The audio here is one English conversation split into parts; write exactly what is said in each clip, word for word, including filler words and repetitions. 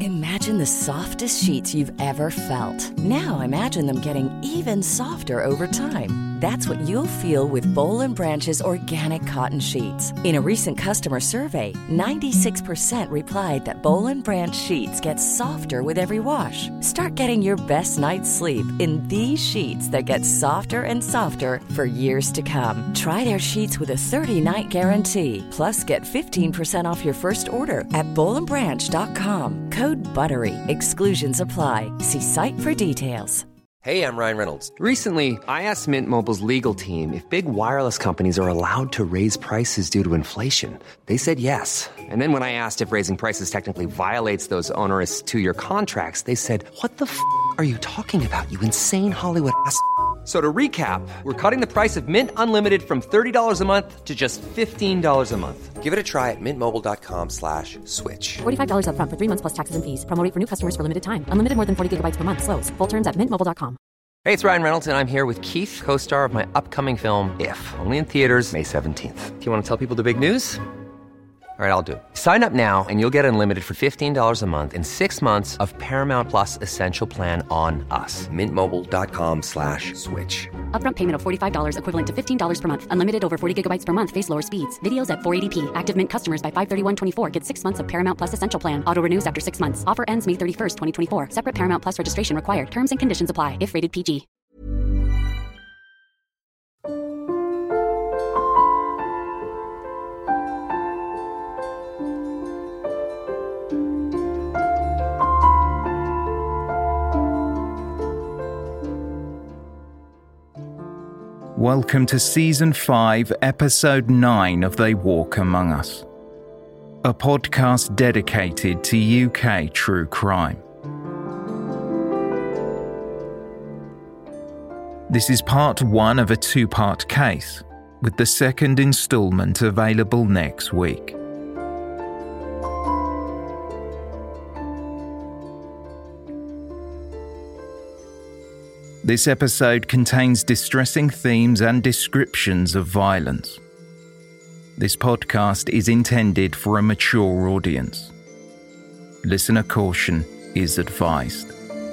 Imagine the softest sheets you've ever felt. Now imagine them getting even softer over time. That's what you'll feel with Boll and Branch's organic cotton sheets. In a recent customer survey, ninety-six percent replied that Boll and Branch sheets get softer with every wash. Start getting your best night's sleep in these sheets that get softer and softer for years to come. Try their sheets with a thirty-night guarantee. Plus, get fifteen percent off your first order at boll and branch dot com. Code BUTTERY. Exclusions apply. See site for details. Hey, I'm Ryan Reynolds. Recently, I asked Mint Mobile's legal team if big wireless companies are allowed to raise prices due to inflation. They said yes. And then when I asked if raising prices technically violates those onerous two-year contracts, they said, what the f*** are you talking about, you insane Hollywood ass f- So to recap, we're cutting the price of Mint Unlimited from thirty dollars a month to just fifteen dollars a month. Give it a try at mintmobile.com slash switch. forty-five dollars up front for three months plus taxes and fees. Promo rate for new customers for limited time. Unlimited more than forty gigabytes per month. Slows full terms at mint mobile dot com. Hey, it's Ryan Reynolds, and I'm here with Keith, co-star of my upcoming film, If, only in theaters May seventeenth. Do you want to tell people the big news? All right, I'll do it. Sign up now and you'll get unlimited for fifteen dollars a month and six months of Paramount Plus Essential Plan on us. Mintmobile.com slash switch. Upfront payment of forty-five dollars equivalent to fifteen dollars per month. Unlimited over forty gigabytes per month. Face lower speeds. Videos at four eighty p. Active Mint customers by five thirty-one twenty-four get six months of Paramount Plus Essential Plan. Auto renews after six months. Offer ends May thirty-first, twenty twenty-four. Separate Paramount Plus registration required. Terms and conditions apply if rated P G. Welcome to Season five, Episode nine of They Walk Among Us, a podcast dedicated to U K true crime. This is part one of a two-part case, with the second instalment available next week. This episode contains distressing themes and descriptions of violence. This podcast is intended for a mature audience. Listener caution is advised.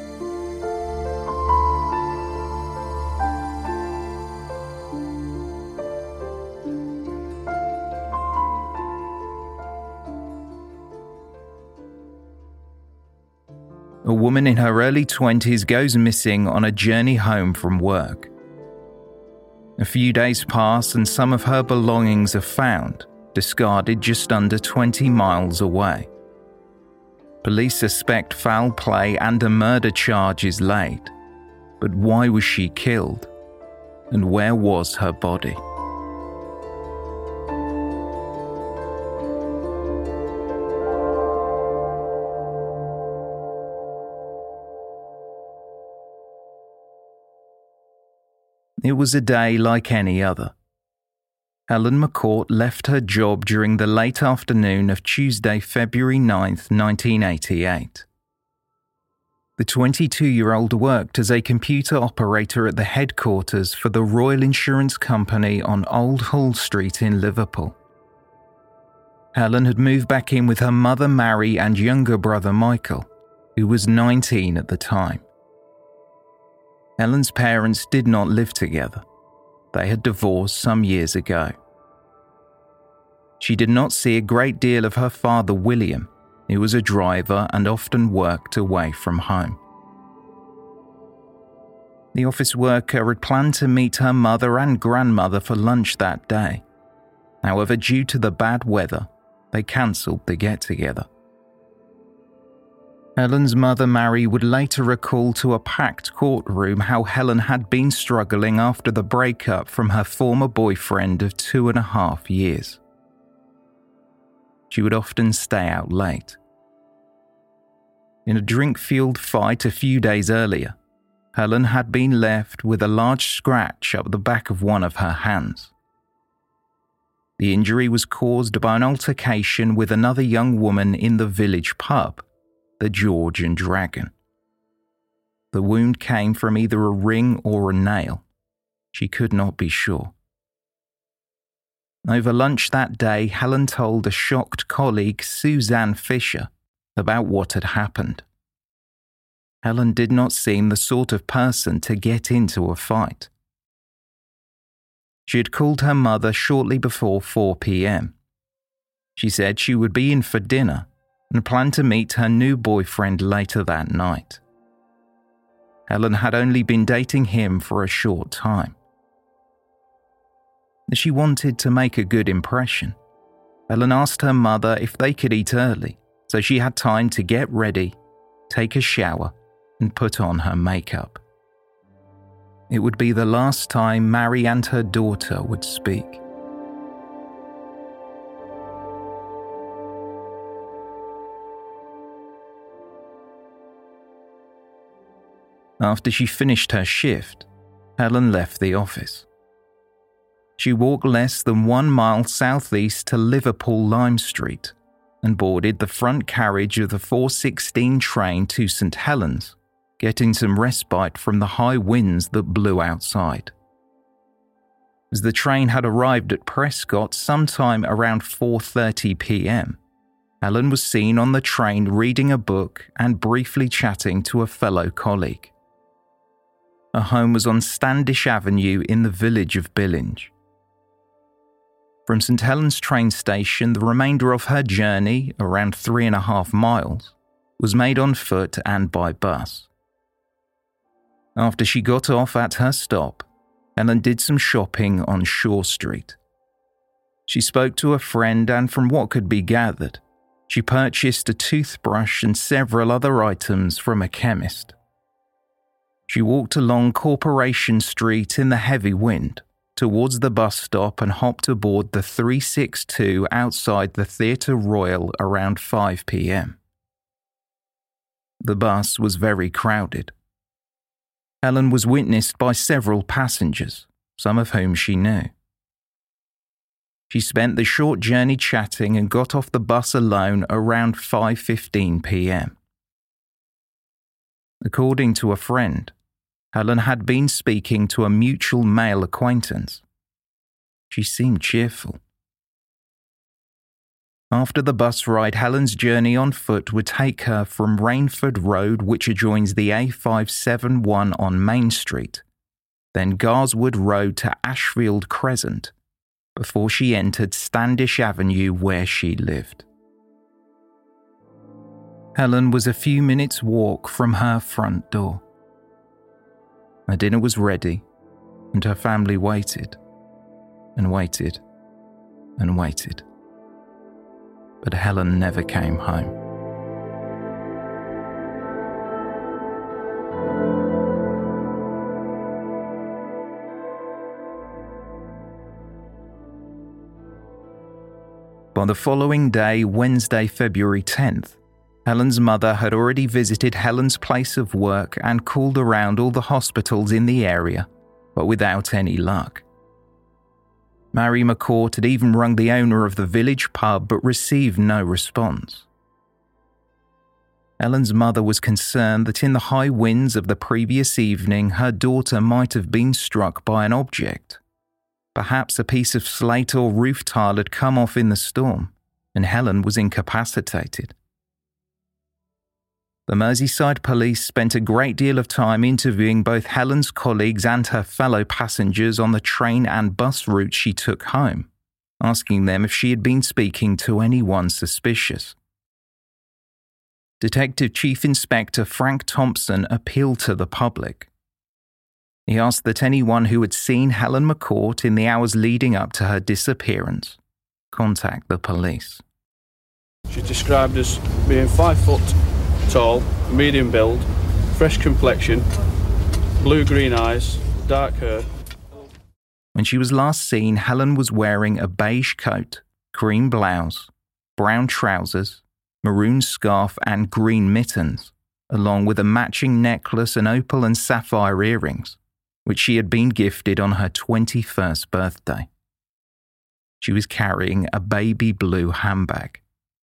A woman in her early twenties goes missing on a journey home from work. A few days pass and some of her belongings are found, discarded just under twenty miles away. Police suspect foul play and a murder charge is laid. But why was she killed? And where was her body? It was a day like any other. Helen McCourt left her job during the late afternoon of Tuesday, February ninth, nineteen eighty-eight. The twenty-two-year-old worked as a computer operator at the headquarters for the Royal Insurance Company on Old Hull Street in Liverpool. Helen had moved back in with her mother Mary and younger brother Michael, who was nineteen at the time. Helen's parents did not live together. They had divorced some years ago. She did not see a great deal of her father William, who was a driver and often worked away from home. The office worker had planned to meet her mother and grandmother for lunch that day. However, due to the bad weather, they cancelled the get-together. Helen's mother Mary would later recall to a packed courtroom how Helen had been struggling after the breakup from her former boyfriend of two and a half years. She would often stay out late. In a drink-fueled fight a few days earlier, Helen had been left with a large scratch up the back of one of her hands. The injury was caused by an altercation with another young woman in the village pub, the George and Dragon. The wound came from either a ring or a nail. She could not be sure. Over lunch that day, Helen told a shocked colleague, Suzanne Fisher, about what had happened. Helen did not seem the sort of person to get into a fight. She had called her mother shortly before four p.m. She said she would be in for dinner and planned to meet her new boyfriend later that night. Helen had only been dating him for a short time. She wanted to make a good impression. Helen asked her mother if they could eat early, so she had time to get ready, take a shower, and put on her makeup. It would be the last time Mary and her daughter would speak. After she finished her shift, Helen left the office. She walked less than one mile southeast to Liverpool Lime Street and boarded the front carriage of the four sixteen train to St Helens, getting some respite from the high winds that blew outside. As the train had arrived at Prescott sometime around four thirty p.m, Helen was seen on the train reading a book and briefly chatting to a fellow colleague. Her home was on Standish Avenue in the village of Billinge. From St Helens train station, the remainder of her journey, around three and a half miles, was made on foot and by bus. After she got off at her stop, Helen did some shopping on Shaw Street. She spoke to a friend and, from what could be gathered, she purchased a toothbrush and several other items from a chemist. She walked along Corporation Street in the heavy wind towards the bus stop and hopped aboard the three sixty-two outside the Theatre Royal around five p.m. The bus was very crowded. Helen was witnessed by several passengers, some of whom she knew. She spent the short journey chatting and got off the bus alone around five fifteen p.m. According to a friend, Helen had been speaking to a mutual male acquaintance. She seemed cheerful. After the bus ride, Helen's journey on foot would take her from Rainford Road, which adjoins the A five seventy-one on Main Street, then Garswood Road to Ashfield Crescent, before she entered Standish Avenue where she lived. Helen was a few minutes' walk from her front door. Her dinner was ready, and her family waited, and waited, and waited. But Helen never came home. By the following day, Wednesday, February tenth, Helen's mother had already visited Helen's place of work and called around all the hospitals in the area, but without any luck. Mary McCourt had even rung the owner of the village pub but received no response. Helen's mother was concerned that in the high winds of the previous evening her daughter might have been struck by an object. Perhaps a piece of slate or roof tile had come off in the storm, and Helen was incapacitated. The Merseyside police spent a great deal of time interviewing both Helen's colleagues and her fellow passengers on the train and bus route she took home, asking them if she had been speaking to anyone suspicious. Detective Chief Inspector Frank Thompson appealed to the public. He asked that anyone who had seen Helen McCourt in the hours leading up to her disappearance contact the police. She's described as being five foot tall, medium build, fresh complexion, blue-green eyes, dark hair. When she was last seen, Helen was wearing a beige coat, cream blouse, brown trousers, maroon scarf and green mittens, along with a matching necklace and opal and sapphire earrings, which she had been gifted on her twenty-first birthday. She was carrying a baby blue handbag.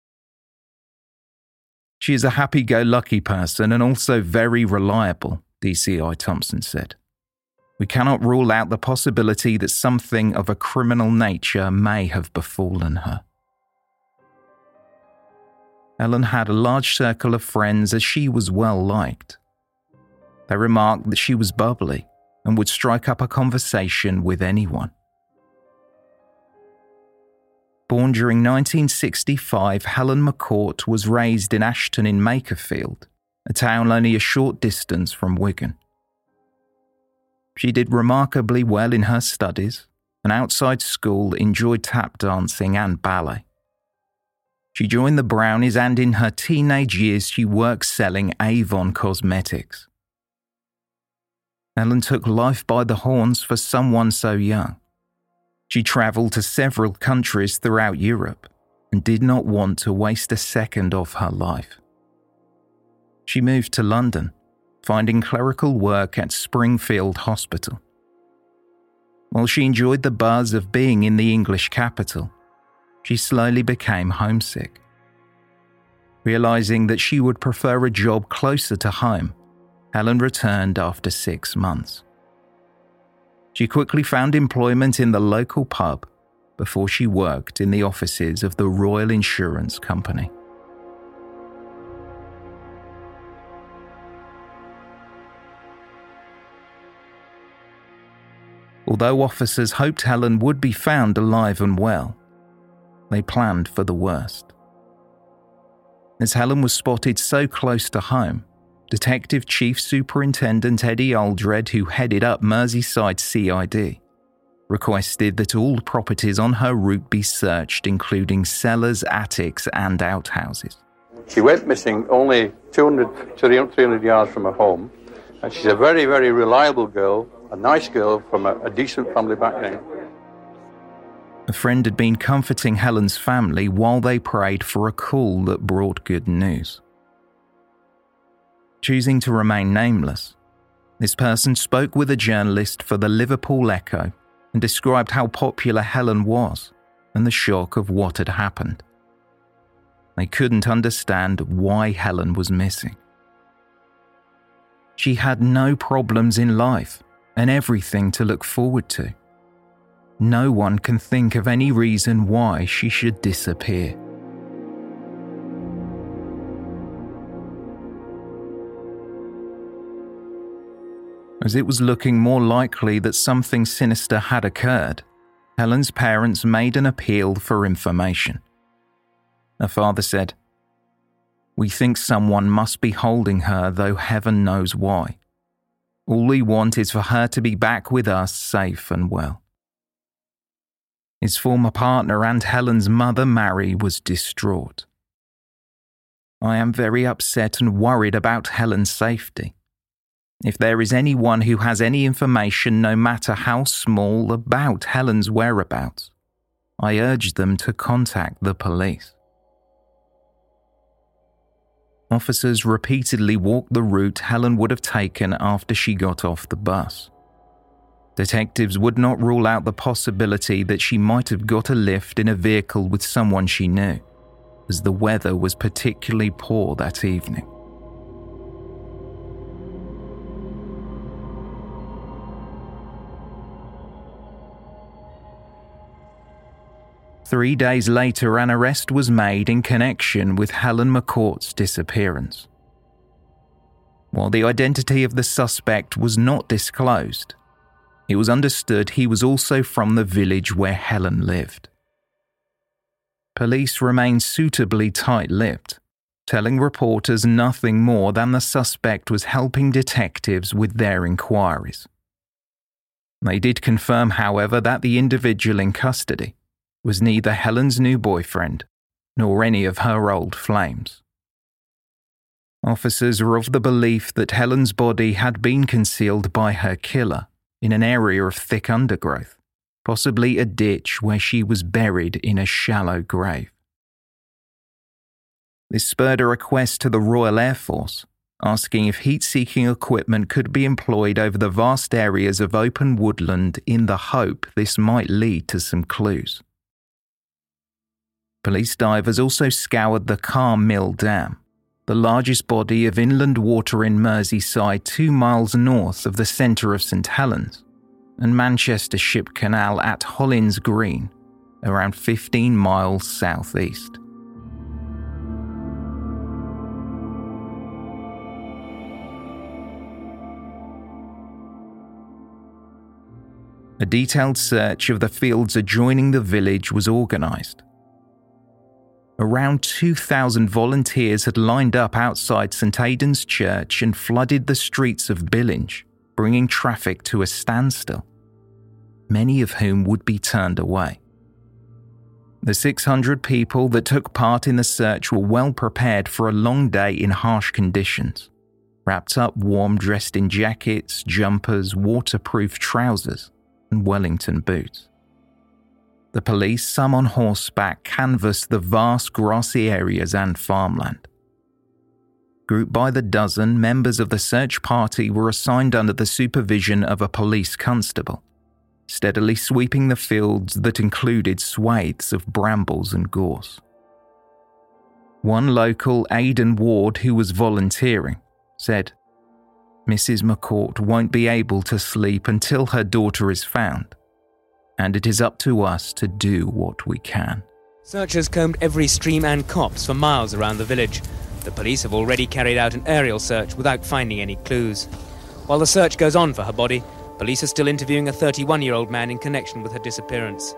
She is a happy-go-lucky person and also very reliable, D C I Thompson said. We cannot rule out the possibility that something of a criminal nature may have befallen her. Helen had a large circle of friends as she was well liked. They remarked that she was bubbly and would strike up a conversation with anyone. Born during nineteen sixty-five, Helen McCourt was raised in Ashton-in-Makerfield, a town only a short distance from Wigan. She did remarkably well in her studies, and outside school enjoyed tap dancing and ballet. She joined the Brownies, and in her teenage years she worked selling Avon cosmetics. Helen took life by the horns for someone so young. She travelled to several countries throughout Europe and did not want to waste a second of her life. She moved to London, finding clerical work at Springfield Hospital. While she enjoyed the buzz of being in the English capital, she slowly became homesick. Realising that she would prefer a job closer to home, Helen returned after six months. She quickly found employment in the local pub before she worked in the offices of the Royal Insurance Company. Although officers hoped Helen would be found alive and well, they planned for the worst. As Helen was spotted so close to home, Detective Chief Superintendent Eddie Aldred, who headed up Merseyside C I D, requested that all properties on her route be searched, including cellars, attics and outhouses. She went missing only two hundred to three hundred yards from her home, and she's a very, very reliable girl, a nice girl from a, a decent family background. A friend had been comforting Helen's family while they prayed for a call that brought good news. Choosing to remain nameless, this person spoke with a journalist for the Liverpool Echo and described how popular Helen was and the shock of what had happened. They couldn't understand why Helen was missing. She had no problems in life and everything to look forward to. No one can think of any reason why she should disappear. As it was looking more likely that something sinister had occurred, Helen's parents made an appeal for information. Her father said, "We think someone must be holding her, though heaven knows why. All we want is for her to be back with us safe and well." His former partner and Helen's mother, Mary, was distraught. "I am very upset and worried about Helen's safety. If there is anyone who has any information, no matter how small, about Helen's whereabouts, I urge them to contact the police." Officers repeatedly walked the route Helen would have taken after she got off the bus. Detectives would not rule out the possibility that she might have got a lift in a vehicle with someone she knew, as the weather was particularly poor that evening. Three days later, an arrest was made in connection with Helen McCourt's disappearance. While the identity of the suspect was not disclosed, it was understood he was also from the village where Helen lived. Police remained suitably tight-lipped, telling reporters nothing more than the suspect was helping detectives with their inquiries. They did confirm, however, that the individual in custody was neither Helen's new boyfriend nor any of her old flames. Officers were of the belief that Helen's body had been concealed by her killer in an area of thick undergrowth, possibly a ditch where she was buried in a shallow grave. This spurred a request to the Royal Air Force, asking if heat-seeking equipment could be employed over the vast areas of open woodland in the hope this might lead to some clues. Police divers also scoured the Carr Mill Dam, the largest body of inland water in Merseyside two miles north of the centre of St Helens, and Manchester Ship Canal at Hollins Green, around fifteen miles southeast. A detailed search of the fields adjoining the village was organised. Around two thousand volunteers had lined up outside St Aidan's Church and flooded the streets of Billinge, bringing traffic to a standstill, many of whom would be turned away. The six hundred people that took part in the search were well prepared for a long day in harsh conditions, wrapped up warm, dressed in jackets, jumpers, waterproof trousers, and Wellington boots. The police, some on horseback, canvassed the vast grassy areas and farmland. Grouped by the dozen, members of the search party were assigned under the supervision of a police constable, steadily sweeping the fields that included swathes of brambles and gorse. One local, Aidan Ward, who was volunteering, said, "Missus McCourt won't be able to sleep until her daughter is found, and it is up to us to do what we can." Searchers combed every stream and copse for miles around the village. The police have already carried out an aerial search without finding any clues. While the search goes on for her body, police are still interviewing a thirty-one-year-old man in connection with her disappearance.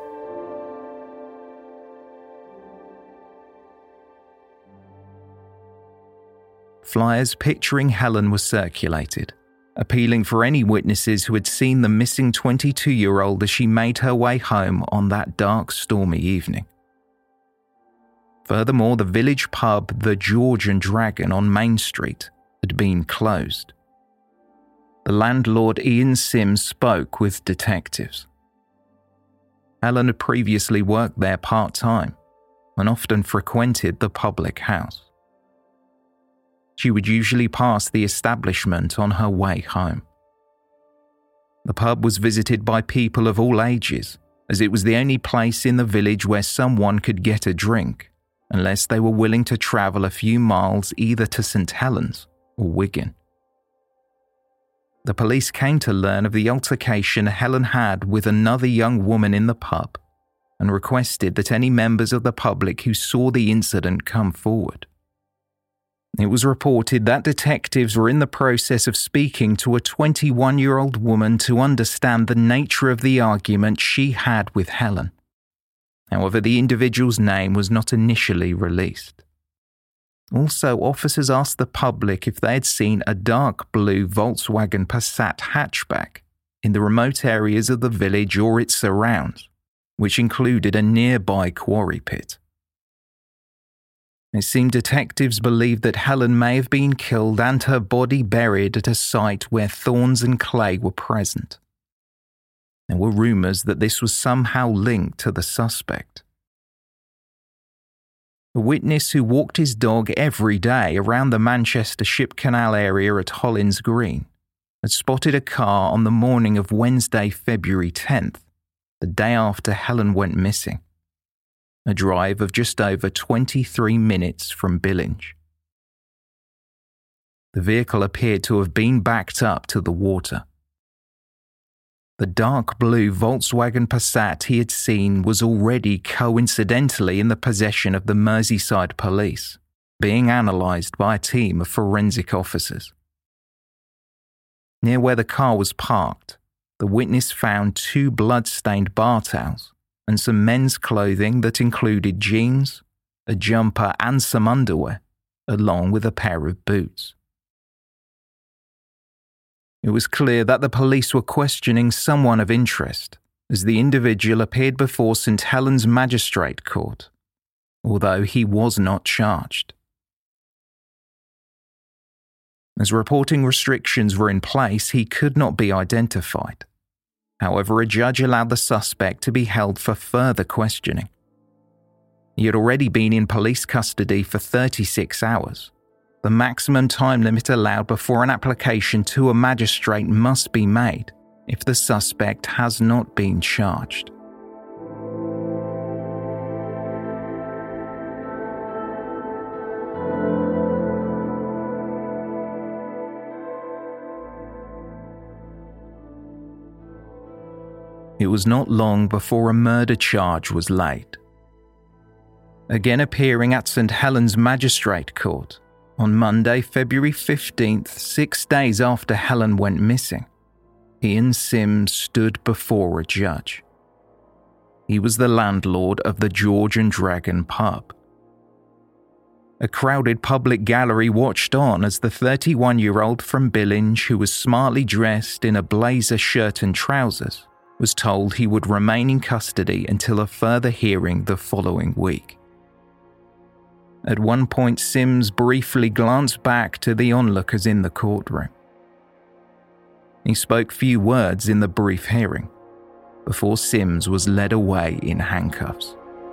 Flyers picturing Helen were circulated, appealing for any witnesses who had seen the missing twenty-two-year-old as she made her way home on that dark, stormy evening. Furthermore, the village pub, the George and Dragon on Main Street, had been closed. The landlord Ian Sims spoke with detectives. Helen had previously worked there part-time and often frequented the public house. She would usually pass the establishment on her way home. The pub was visited by people of all ages, as it was the only place in the village where someone could get a drink, unless they were willing to travel a few miles either to St Helens or Wigan. The police came to learn of the altercation Helen had with another young woman in the pub and requested that any members of the public who saw the incident come forward. It was reported that detectives were in the process of speaking to a twenty-one-year-old woman to understand the nature of the argument she had with Helen. However, the individual's name was not initially released. Also, officers asked the public if they had seen a dark blue Volkswagen Passat hatchback in the remote areas of the village or its surrounds, which included a nearby quarry pit. It seemed detectives believed that Helen may have been killed and her body buried at a site where thorns and clay were present. There were rumours that this was somehow linked to the suspect. A witness who walked his dog every day around the Manchester Ship Canal area at Hollins Green had spotted a car on the morning of Wednesday, February tenth, the day after Helen went missing. A drive of just over twenty-three minutes from Billinge. The vehicle appeared to have been backed up to the water. The dark blue Volkswagen Passat he had seen was already coincidentally in the possession of the Merseyside police, being analysed by a team of forensic officers. Near where the car was parked, the witness found two blood-stained bar towels and some men's clothing that included jeans, a jumper and some underwear, along with a pair of boots. It was clear that the police were questioning someone of interest, as the individual appeared before St Helens Magistrate Court, although he was not charged. As reporting restrictions were in place, he could not be identified. However, a judge allowed the suspect to be held for further questioning. He had already been in police custody for thirty-six hours. The maximum time limit allowed before an application to a magistrate must be made if the suspect has not been charged. It was not long before a murder charge was laid. Again appearing at St Helens Magistrate Court on Monday, February fifteenth, six days after Helen went missing, Ian Sims stood before a judge. He was the landlord of the George and Dragon pub. A crowded public gallery watched on as the thirty-one-year-old from Billinge, who was smartly dressed in a blazer shirt and trousers, was told he would remain in custody until a further hearing the following week. At one point, Sims briefly glanced back to the onlookers in the courtroom. He spoke few words in the brief hearing before Sims was led away in handcuffs.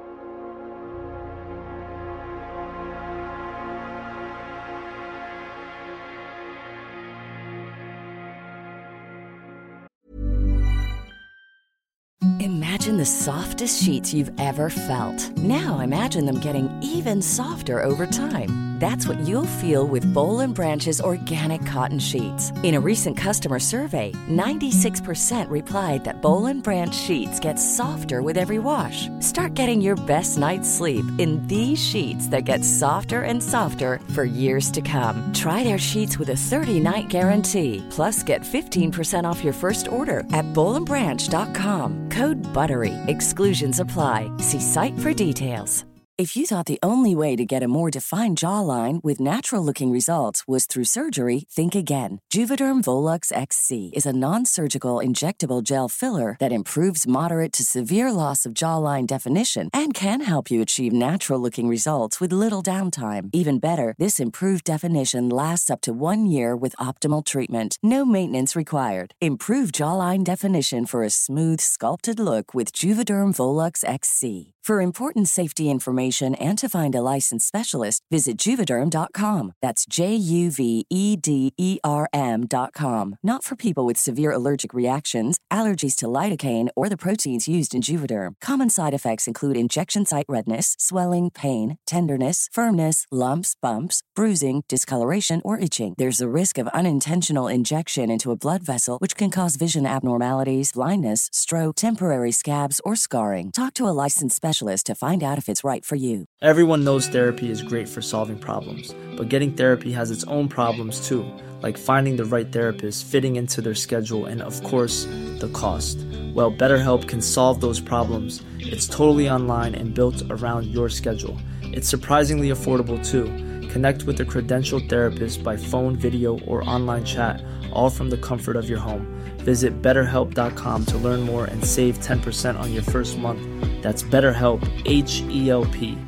Imagine the softest sheets you've ever felt. Now imagine them getting even softer over time. That's what you'll feel with Boll and Branch's organic cotton sheets. In a recent customer survey, ninety-six percent replied that Boll and Branch sheets get softer with every wash. Start getting your best night's sleep in these sheets that get softer and softer for years to come. Try their sheets with a thirty-night guarantee. Plus, get fifteen percent off your first order at boll and branch dot com. Code BUTTERY. Exclusions apply. See site for details. If you thought the only way to get a more defined jawline with natural-looking results was through surgery, think again. Juvederm Volux X C is a non-surgical injectable gel filler that improves moderate to severe loss of jawline definition and can help you achieve natural-looking results with little downtime. Even better, this improved definition lasts up to one year with optimal treatment. No maintenance required. Improve jawline definition for a smooth, sculpted look with Juvederm Volux X C. For important safety information and to find a licensed specialist, visit Juvederm dot com. That's J U V E D E R M dot com. Not for people with severe allergic reactions, allergies to lidocaine, or the proteins used in Juvederm. Common side effects include injection site redness, swelling, pain, tenderness, firmness, lumps, bumps, bruising, discoloration, or itching. There's a risk of unintentional injection into a blood vessel, which can cause vision abnormalities, blindness, stroke, temporary scabs, or scarring. Talk to a licensed specialist to find out if it's right for you. Everyone knows therapy is great for solving problems, but getting therapy has its own problems too, like finding the right therapist, fitting into their schedule, and of course, the cost. Well, BetterHelp can solve those problems. It's totally online and built around your schedule. It's surprisingly affordable too. Connect with a credentialed therapist by phone, video, or online chat, all from the comfort of your home. Visit better help dot com to learn more and save ten percent on your first month. That's BetterHelp, H E L P.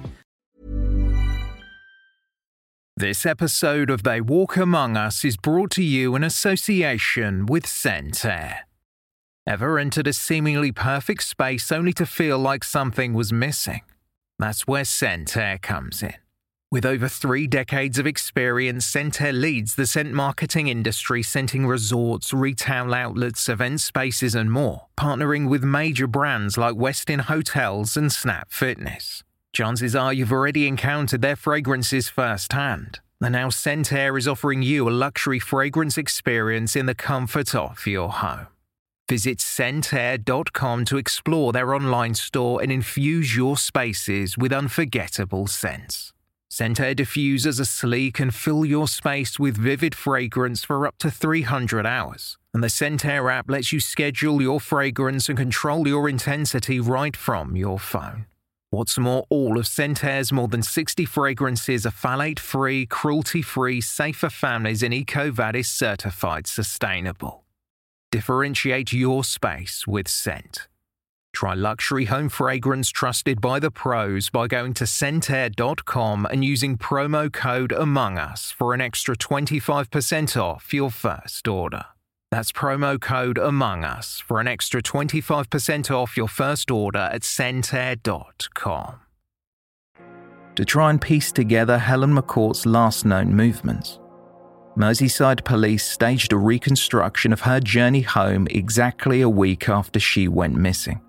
This episode of They Walk Among Us is brought to you in association with Scent Air. Ever entered a seemingly perfect space only to feel like something was missing? That's where Scent Air comes in. With over three decades of experience, Scent Air leads the scent marketing industry, scenting resorts, retail outlets, event spaces and more, partnering with major brands like Westin Hotels and Snap Fitness. Chances are you've already encountered their fragrances firsthand, and now Scent Air is offering you a luxury fragrance experience in the comfort of your home. Visit scent air dot com to explore their online store and infuse your spaces with unforgettable scents. Scent Air diffusers are sleek and fill your space with vivid fragrance for up to three hundred hours. And the Scent Air app lets you schedule your fragrance and control your intensity right from your phone. What's more, all of Scent Air's more than sixty fragrances are phthalate-free, cruelty-free, safe for families, and EcoVadis certified sustainable. Differentiate your space with scent. Try luxury home fragrance trusted by the pros by going to scent air dot com and using promo code AMONGUS for an extra twenty-five percent off your first order. That's promo code AMONGUS for an extra twenty-five percent off your first order at scent air dot com. To try and piece together Helen McCourt's last known movements, Merseyside police staged a reconstruction of her journey home exactly a week after she went missing.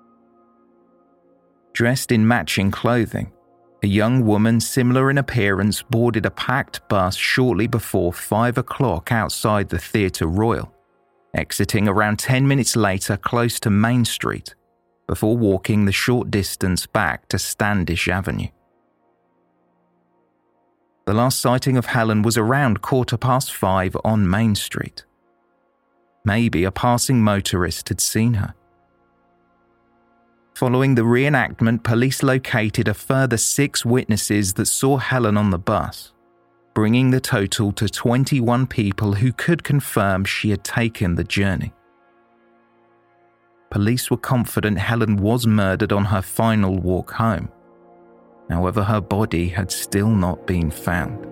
Dressed in matching clothing, a young woman similar in appearance boarded a packed bus shortly before five o'clock outside the Theatre Royal, exiting around ten minutes later close to Main Street, before walking the short distance back to Standish Avenue. The last sighting of Helen was around quarter past five on Main Street. Maybe a passing motorist had seen her. Following the reenactment, police located a further six witnesses that saw Helen on the bus, bringing the total to twenty-one people who could confirm she had taken the journey. Police were confident Helen was murdered on her final walk home. However, her body had still not been found.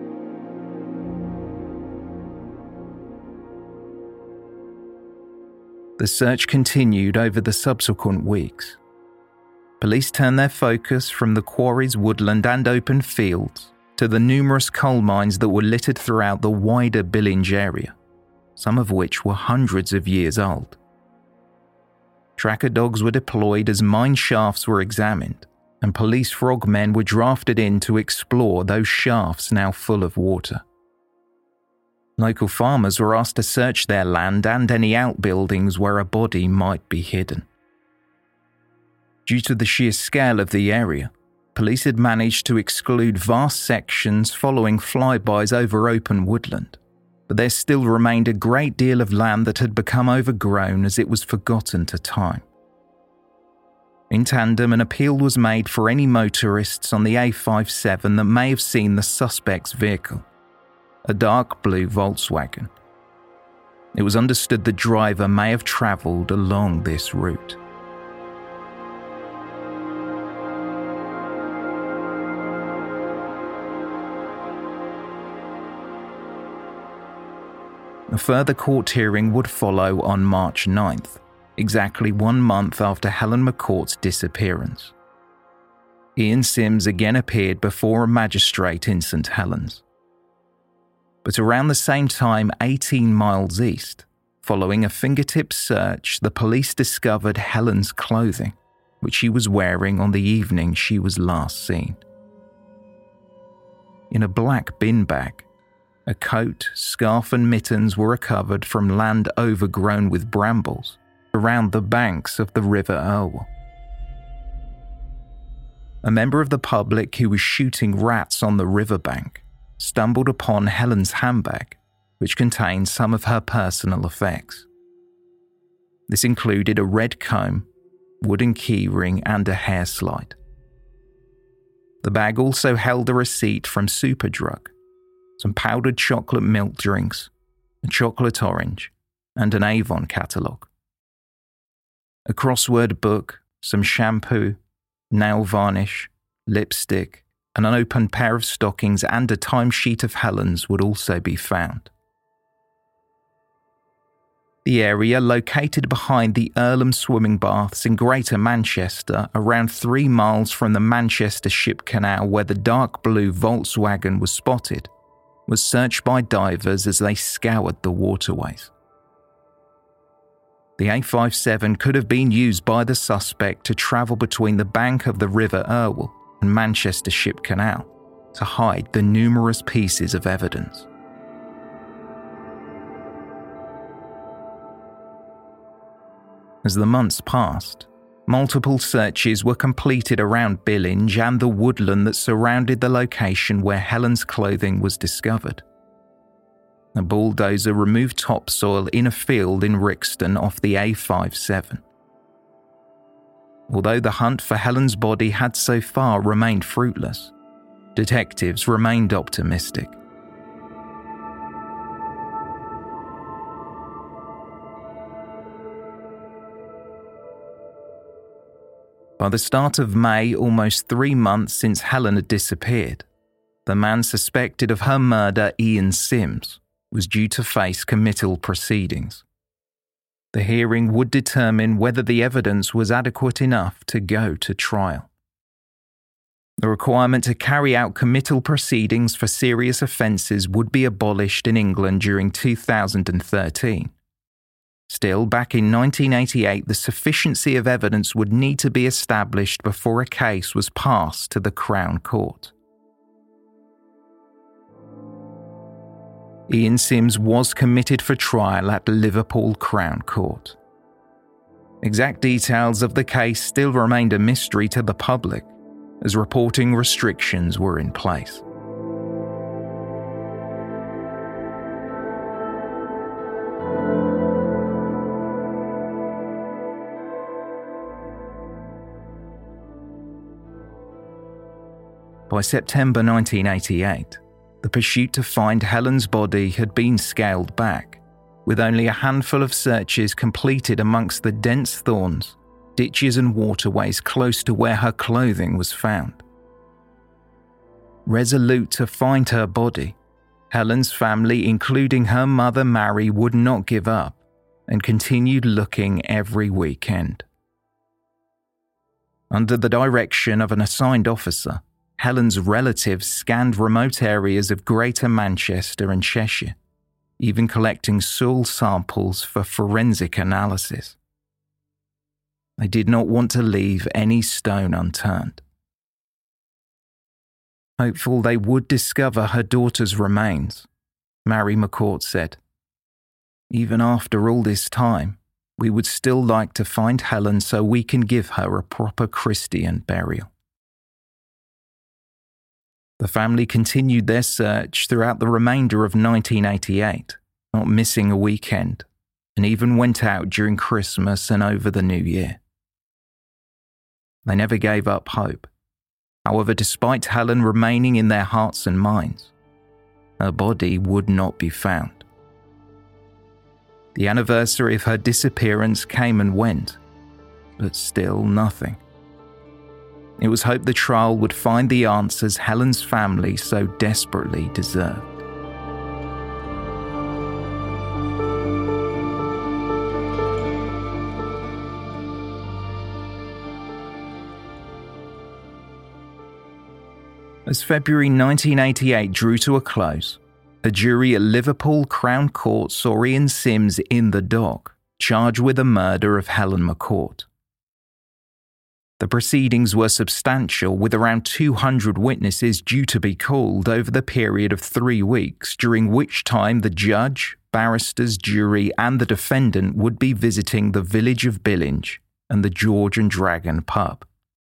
The search continued over the subsequent weeks. Police turned their focus from the quarry's woodland and open fields to the numerous coal mines that were littered throughout the wider Billinge area, some of which were hundreds of years old. Tracker dogs were deployed as mine shafts were examined, and police frogmen were drafted in to explore those shafts now full of water. Local farmers were asked to search their land and any outbuildings where a body might be hidden. Due to the sheer scale of the area, police had managed to exclude vast sections following flybys over open woodland, but there still remained a great deal of land that had become overgrown as it was forgotten to time. In tandem, an appeal was made for any motorists on the A fifty-seven that may have seen the suspect's vehicle, a dark blue Volkswagen. It was understood the driver may have travelled along this route. A further court hearing would follow on March ninth, exactly one month after Helen McCourt's disappearance. Ian Sims again appeared before a magistrate in St Helens. But around the same time, eighteen miles east, following a fingertip search, the police discovered Helen's clothing, which she was wearing on the evening she was last seen. In a black bin bag, a coat, scarf and mittens were recovered from land overgrown with brambles around the banks of the River Irwell. A member of the public who was shooting rats on the riverbank stumbled upon Helen's handbag, which contained some of her personal effects. This included a red comb, wooden keyring and a hair slide. The bag also held a receipt from Superdrug, some powdered chocolate milk drinks, a chocolate orange, and an Avon catalogue. A crossword book, some shampoo, nail varnish, lipstick, an unopened pair of stockings and a timesheet of Helen's would also be found. The area, located behind the Earlham swimming baths in Greater Manchester, around three miles from the Manchester Ship Canal where the dark blue Volkswagen was spotted, was searched by divers as they scoured the waterways. The A fifty-seven could have been used by the suspect to travel between the bank of the River Irwell and Manchester Ship Canal to hide the numerous pieces of evidence. As the months passed, multiple searches were completed around Billinge and the woodland that surrounded the location where Helen's clothing was discovered. A bulldozer removed topsoil in a field in Rixton off the A fifty-seven. Although the hunt for Helen's body had so far remained fruitless, detectives remained optimistic. By the start of May, almost three months since Helen had disappeared, the man suspected of her murder, Ian Sims, was due to face committal proceedings. The hearing would determine whether the evidence was adequate enough to go to trial. The requirement to carry out committal proceedings for serious offences would be abolished in England during two thousand thirteen. Still, back in nineteen eighty-eight, the sufficiency of evidence would need to be established before a case was passed to the Crown Court. Ian Sims was committed for trial at Liverpool Crown Court. Exact details of the case still remained a mystery to the public, as reporting restrictions were in place. By September nineteen eighty-eight, the pursuit to find Helen's body had been scaled back, with only a handful of searches completed amongst the dense thorns, ditches and waterways close to where her clothing was found. Resolute to find her body, Helen's family, including her mother Mary, would not give up and continued looking every weekend. Under the direction of an assigned officer, Helen's relatives scanned remote areas of Greater Manchester and Cheshire, even collecting soil samples for forensic analysis. They did not want to leave any stone unturned. Hopeful they would discover her daughter's remains, Mary McCourt said, "Even after all this time, we would still like to find Helen so we can give her a proper Christian burial." The family continued their search throughout the remainder of nineteen eighty-eight, not missing a weekend, and even went out during Christmas and over the New Year. They never gave up hope. However, despite Helen remaining in their hearts and minds, her body would not be found. The anniversary of her disappearance came and went, but still nothing. It was hoped the trial would find the answers Helen's family so desperately deserved. As February nineteen eighty-eight drew to a close, a jury at Liverpool Crown Court saw Ian Sims in the dock, charged with the murder of Helen McCourt. The proceedings were substantial, with around two hundred witnesses due to be called over the period of three weeks, during which time the judge, barristers, jury and the defendant would be visiting the village of Billinge and the George and Dragon pub.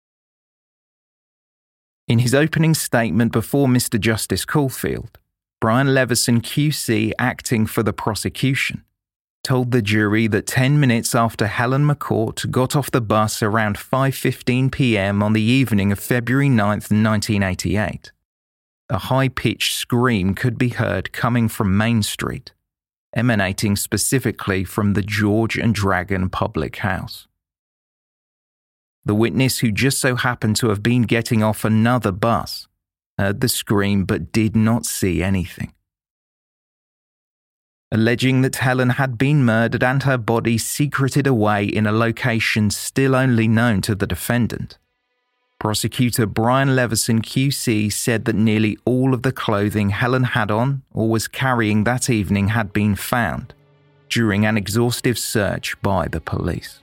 In his opening statement before Mister Justice Caulfield, Brian Leveson Q C, acting for the prosecution, told the jury that ten minutes after Helen McCourt got off the bus around five fifteen p.m. on the evening of February ninth, nineteen eighty-eight, a high-pitched scream could be heard coming from Main Street, emanating specifically from the George and Dragon public house. The witness, who just so happened to have been getting off another bus, heard the scream but did not see anything. Alleging that Helen had been murdered and her body secreted away in a location still only known to the defendant, prosecutor Brian Leveson Q C said that nearly all of the clothing Helen had on or was carrying that evening had been found during an exhaustive search by the police.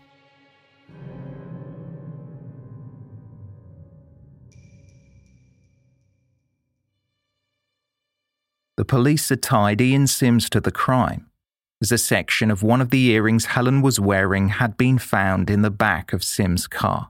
The police had tied Ian Sims to the crime, as a section of one of the earrings Helen was wearing had been found in the back of Sims' car.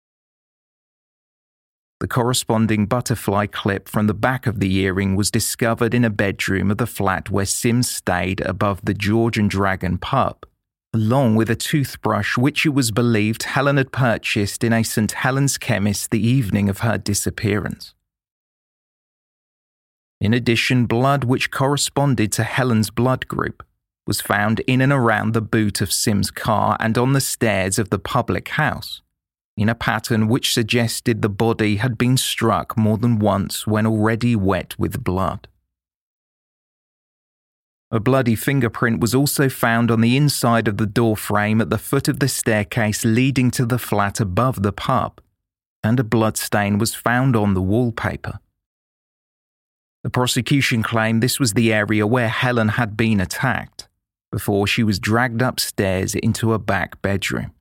The corresponding butterfly clip from the back of the earring was discovered in a bedroom of the flat where Sims stayed above the George and Dragon pub, along with a toothbrush which it was believed Helen had purchased in a St Helens chemist the evening of her disappearance. In addition, blood which corresponded to Helen's blood group was found in and around the boot of Sims' car and on the stairs of the public house, in a pattern which suggested the body had been struck more than once when already wet with blood. A bloody fingerprint was also found on the inside of the door frame at the foot of the staircase leading to the flat above the pub, and a blood stain was found on the wallpaper. The prosecution claimed this was the area where Helen had been attacked before she was dragged upstairs into a back bedroom.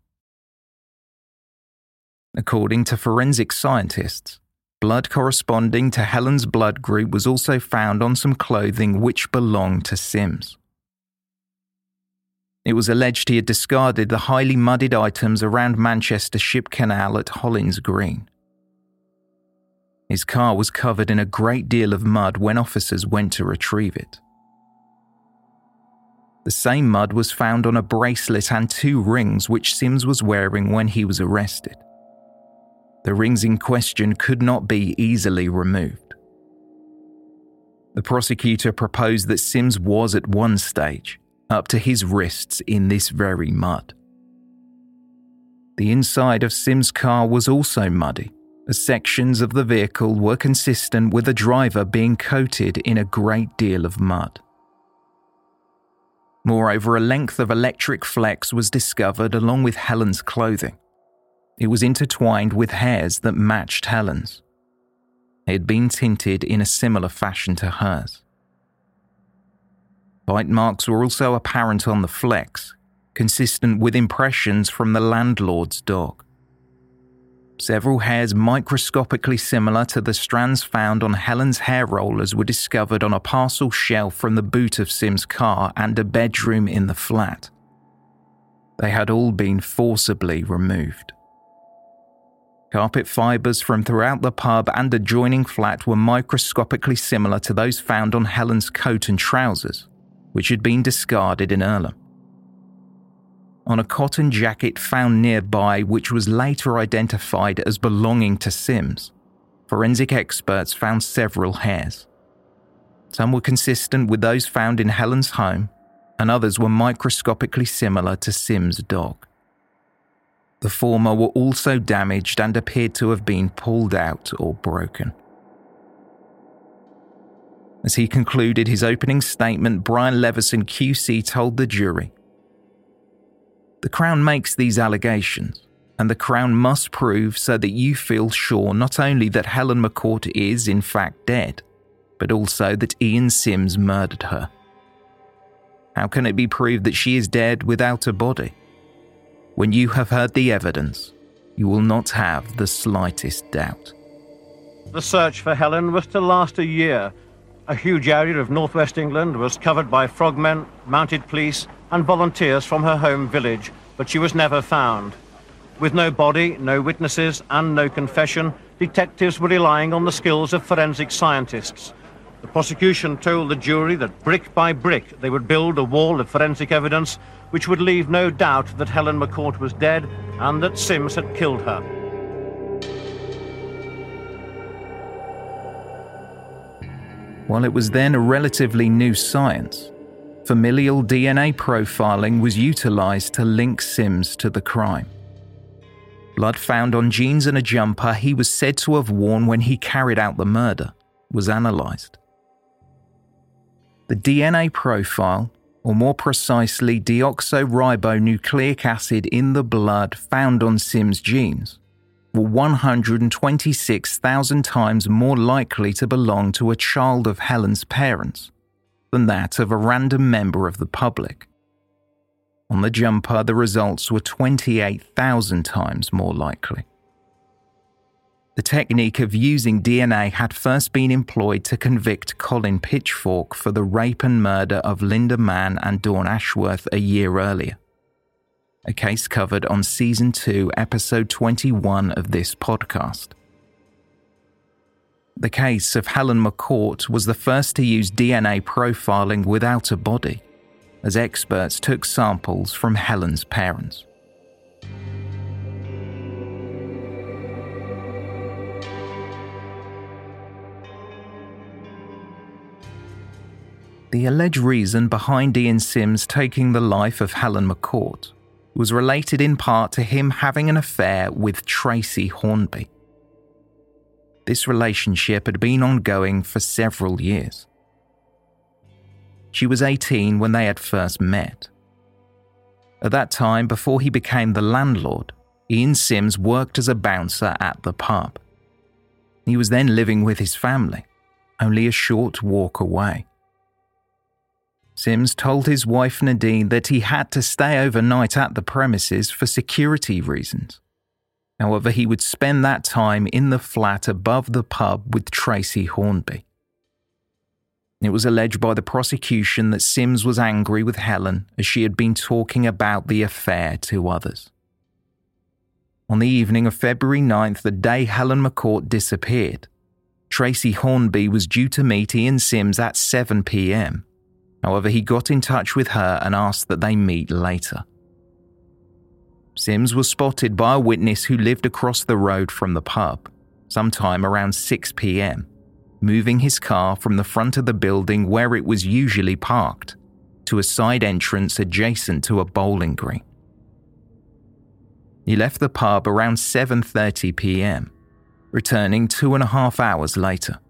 According to forensic scientists, blood corresponding to Helen's blood group was also found on some clothing which belonged to Sims. It was alleged he had discarded the highly muddied items around Manchester Ship Canal at Hollins Green. His car was covered in a great deal of mud when officers went to retrieve it. The same mud was found on a bracelet and two rings which Sims was wearing when he was arrested. The rings in question could not be easily removed. The prosecutor proposed that Sims was at one stage up to his wrists in this very mud. The inside of Sims' car was also muddy, as sections of the vehicle were consistent with the driver being coated in a great deal of mud. Moreover, a length of electric flex was discovered along with Helen's clothing. It was intertwined with hairs that matched Helen's. It had been tinted in a similar fashion to hers. Bite marks were also apparent on the flex, consistent with impressions from the landlord's dog. Several hairs microscopically similar to the strands found on Helen's hair rollers were discovered on a parcel shelf from the boot of Sims' car and a bedroom in the flat. They had all been forcibly removed. Carpet fibres from throughout the pub and adjoining flat were microscopically similar to those found on Helen's coat and trousers, which had been discarded in Earlham. On a cotton jacket found nearby, which was later identified as belonging to Sims, forensic experts found several hairs. Some were consistent with those found in Helen's home, and others were microscopically similar to Sims' dog. The former were also damaged and appeared to have been pulled out or broken. As he concluded his opening statement, Brian Leveson Q C told the jury, "The Crown makes these allegations, and the Crown must prove so that you feel sure not only that Helen McCourt is in fact dead, but also that Ian Sims murdered her. How can it be proved that she is dead without a body? When you have heard the evidence, you will not have the slightest doubt." The search for Helen was to last a year. A huge area of northwest England was covered by frogmen, mounted police, and volunteers from her home village, but she was never found. With no body, no witnesses, and no confession, detectives were relying on the skills of forensic scientists. The prosecution told the jury that brick by brick they would build a wall of forensic evidence which would leave no doubt that Helen McCourt was dead and that Sims had killed her. While it was then a relatively new science, familial D N A profiling was utilised to link Sims to the crime. Blood found on jeans and a jumper he was said to have worn when he carried out the murder was analysed. The D N A profile, or more precisely deoxyribonucleic acid in the blood found on Sims' genes, were one hundred twenty-six thousand times more likely to belong to a child of Helen's parents than that of a random member of the public. On the jumper, the results were twenty-eight thousand times more likely. The technique of using D N A had first been employed to convict Colin Pitchfork for the rape and murder of Linda Mann and Dawn Ashworth a year earlier, a case covered on Season two, Episode twenty-one of this podcast. The case of Helen McCourt was the first to use D N A profiling without a body, as experts took samples from Helen's parents. The alleged reason behind Ian Sims taking the life of Helen McCourt was related in part to him having an affair with Tracy Hornby. This relationship had been ongoing for several years. She was eighteen when they had first met. At that time, before he became the landlord, Ian Sims worked as a bouncer at the pub. He was then living with his family, only a short walk away. Sims told his wife Nadine that he had to stay overnight at the premises for security reasons. However, he would spend that time in the flat above the pub with Tracy Hornby. It was alleged by the prosecution that Sims was angry with Helen as she had been talking about the affair to others. On the evening of February ninth, the day Helen McCourt disappeared, Tracy Hornby was due to meet Ian Sims at seven p.m. However, he got in touch with her and asked that they meet later. Sims was spotted by a witness who lived across the road from the pub, sometime around six p.m, moving his car from the front of the building where it was usually parked to a side entrance adjacent to a bowling green. He left the pub around seven thirty p.m, returning two and a half hours later.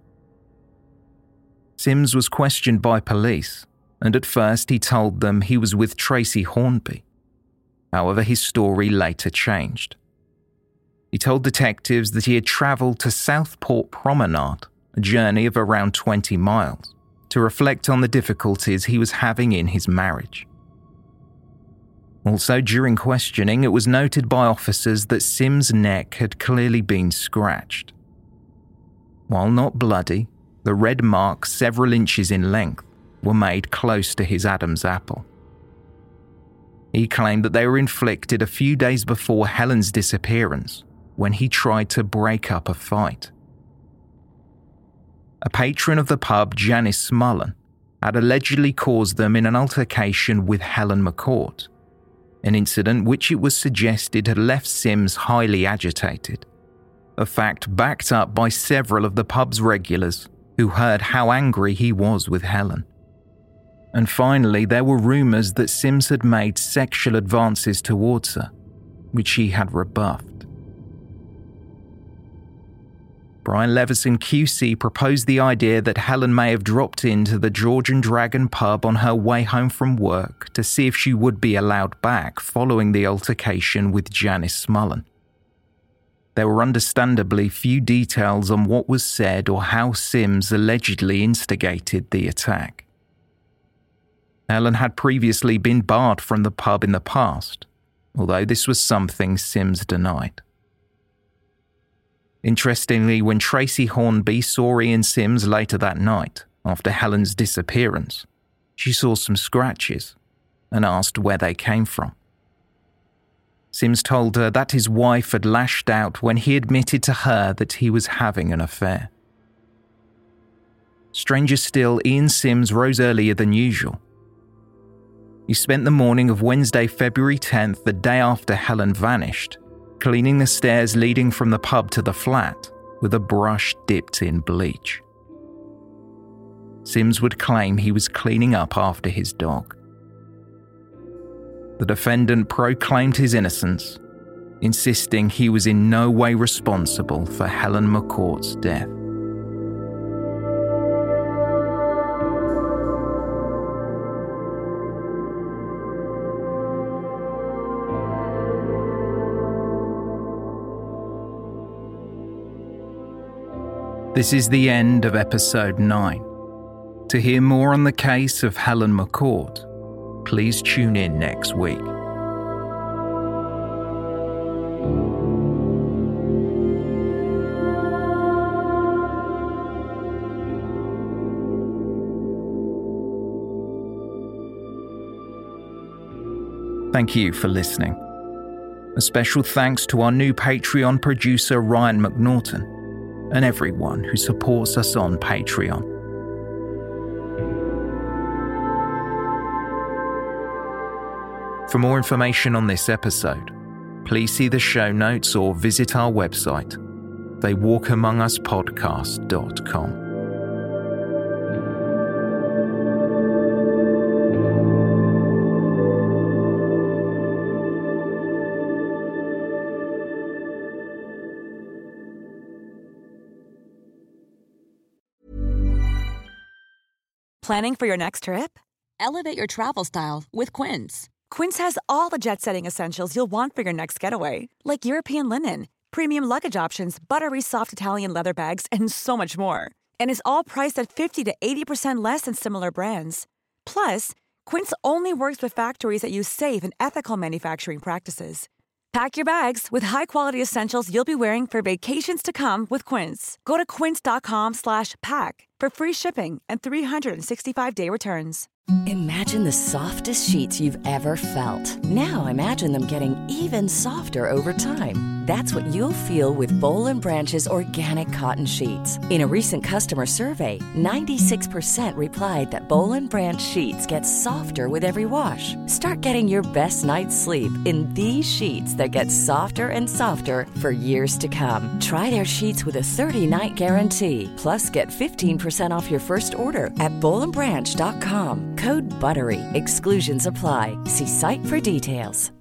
Sims was questioned by police, and at first he told them he was with Tracy Hornby. However, his story later changed. He told detectives that he had travelled to Southport Promenade, a journey of around twenty miles, to reflect on the difficulties he was having in his marriage. Also, during questioning, it was noted by officers that Sims' neck had clearly been scratched. While not bloody, the red marks, several inches in length, were made close to his Adam's apple. He claimed that they were inflicted a few days before Helen's disappearance, when he tried to break up a fight. A patron of the pub, Janice Smullen, had allegedly caused them in an altercation with Helen McCourt, an incident which it was suggested had left Sims highly agitated, a fact backed up by several of the pub's regulars who heard how angry he was with Helen. And finally, there were rumours that Sims had made sexual advances towards her, which he had rebuffed. Brian Levison Q C proposed the idea that Helen may have dropped into the George and Dragon pub on her way home from work to see if she would be allowed back following the altercation with Janice Smullen. There were understandably few details on what was said or how Sims allegedly instigated the attack. Helen had previously been barred from the pub in the past, although this was something Sims denied. Interestingly, when Tracy Hornby saw Ian Sims later that night, after Helen's disappearance, she saw some scratches and asked where they came from. Sims told her that his wife had lashed out when he admitted to her that he was having an affair. Stranger still, Ian Sims rose earlier than usual. He spent the morning of Wednesday, February tenth, the day after Helen vanished, cleaning the stairs leading from the pub to the flat with a brush dipped in bleach. Sims would claim he was cleaning up after his dog. The defendant proclaimed his innocence, insisting he was in no way responsible for Helen McCourt's death. This is the end of episode nine. To hear more on the case of Helen McCourt, please tune in next week. Thank you for listening. A special thanks to our new Patreon producer Ryan McNaughton, and everyone who supports us on Patreon. For more information on this episode, please see the show notes or visit our website, they walk among us podcast dot com. Planning for your next trip? Elevate your travel style with Quince. Quince has all the jet-setting essentials you'll want for your next getaway, like European linen, premium luggage options, buttery soft Italian leather bags, and so much more. And is all priced at fifty to eighty percent less than similar brands. Plus, Quince only works with factories that use safe and ethical manufacturing practices. Pack your bags with high-quality essentials you'll be wearing for vacations to come with Quince. Go to quince dot com slash pack for free shipping and three sixty-five day returns. Imagine the softest sheets you've ever felt. Now imagine them getting even softer over time. That's what you'll feel with Boll and Branch's organic cotton sheets. In a recent customer survey, ninety-six percent replied that Boll and Branch sheets get softer with every wash. Start getting your best night's sleep in these sheets that get softer and softer for years to come. Try their sheets with a thirty-night guarantee. Plus, get fifteen percent off your first order at boll and branch dot com. Code BUTTERY. Exclusions apply. See site for details.